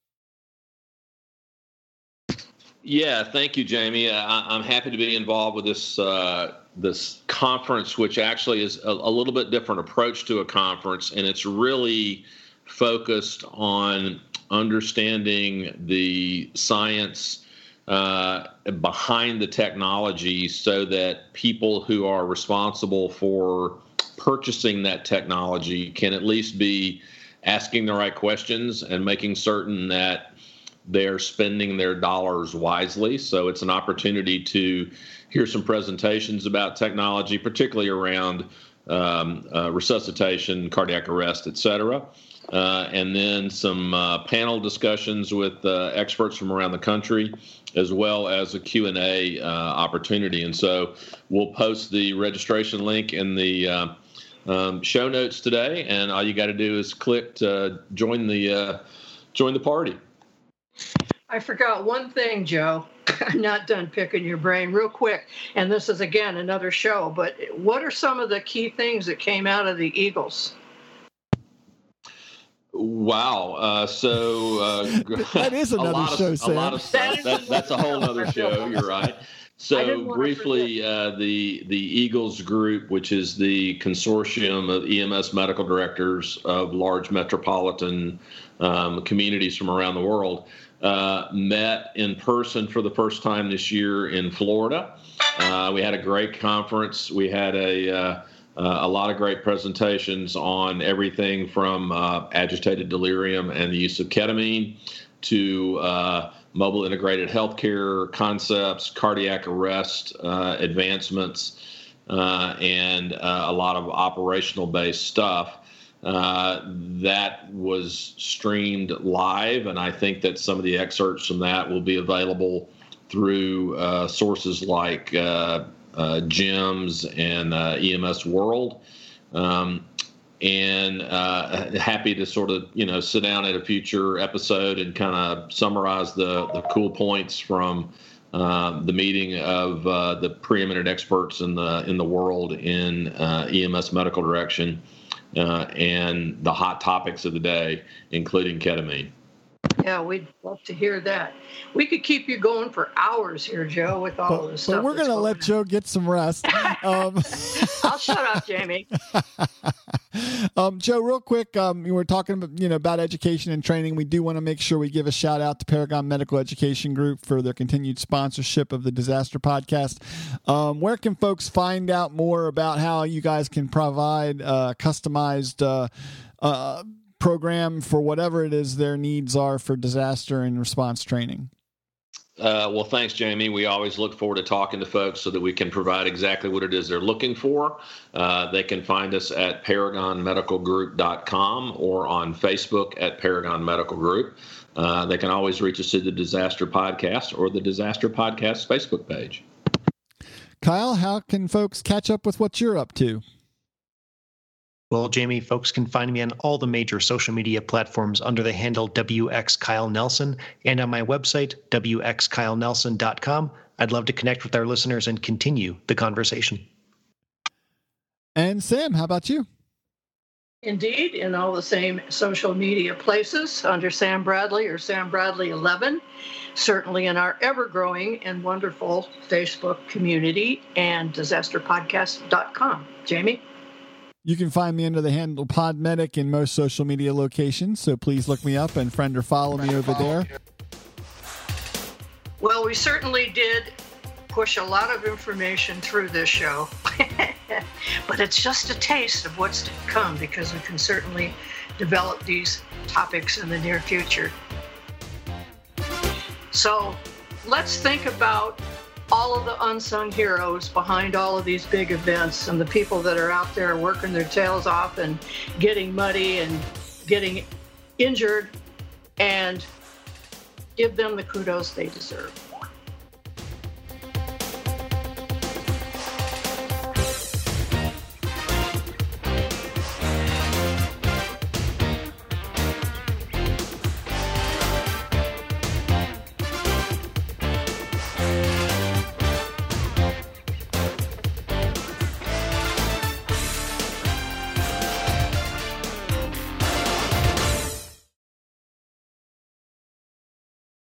Yeah, thank you, Jamie. I'm happy to be involved with this conference, which actually is a little bit different approach to a conference, and it's really focused on understanding the science behind the technology, so that people who are responsible for purchasing that technology can at least be asking the right questions and making certain that they're spending their dollars wisely. So it's an opportunity to hear some presentations about technology, particularly around resuscitation, cardiac arrest, et cetera. And then some panel discussions with experts from around the country, as well as a Q&A opportunity. And so we'll post the registration link in the show notes today, and all you got to do is click to join the party. I forgot one thing, Joe. I'm not done picking your brain. Real quick, and this is, again, another show, but what are some of the key things that came out of the Eagles? Wow. That is another show, Sam. A lot of stuff. That's a whole other show. You're right. So briefly, the EAGLES group, which is the consortium of EMS medical directors of large metropolitan communities from around the world, met in person for the first time this year in Florida. We had a great conference. We had a lot of great presentations on everything from agitated delirium and the use of ketamine to mobile integrated healthcare concepts, cardiac arrest advancements, and a lot of operational based stuff. That was streamed live, and I think that some of the excerpts from that will be available through sources like GEMS and EMS World. And happy to sort of, sit down at a future episode and kind of summarize the cool points from the meeting of the preeminent experts in the world in EMS medical direction and the hot topics of the day, including ketamine. Yeah, we'd love to hear that. We could keep you going for hours here, Joe, with all of this stuff. But we're going to let Joe get some rest. I'll shut up, Jamie. Joe, real quick, we were talking about education and training. We do want to make sure we give a shout out to Paragon Medical Education Group for their continued sponsorship of the Disaster Podcast. Where can folks find out more about how you guys can provide customized program for whatever it is their needs are for disaster and response training? Well, thanks, Jamie. We always look forward to talking to folks so that we can provide exactly what it is they're looking for. They can find us at paragonmedicalgroup.com or on Facebook at Paragon Medical Group. They can always reach us through the Disaster Podcast or the Disaster Podcast Facebook page. Kyle, how can folks catch up with what you're up to? Well, Jamie, folks can find me on all the major social media platforms under the handle WX Kyle Nelson and on my website, wxkylenelson.com. I'd love to connect with our listeners and continue the conversation. And Sam, how about you? Indeed, in all the same social media places under Sam Bradley or Sam Bradley 11, certainly in our ever-growing and wonderful Facebook community and disasterpodcast.com. Jamie? You can find me under the handle Podmedic in most social media locations, so please look me up and friend or follow me over there. Well, we certainly did push a lot of information through this show, but it's just a taste of what's to come because we can certainly develop these topics in the near future. So let's think about all of the unsung heroes behind all of these big events and the people that are out there working their tails off and getting muddy and getting injured, and give them the kudos they deserve.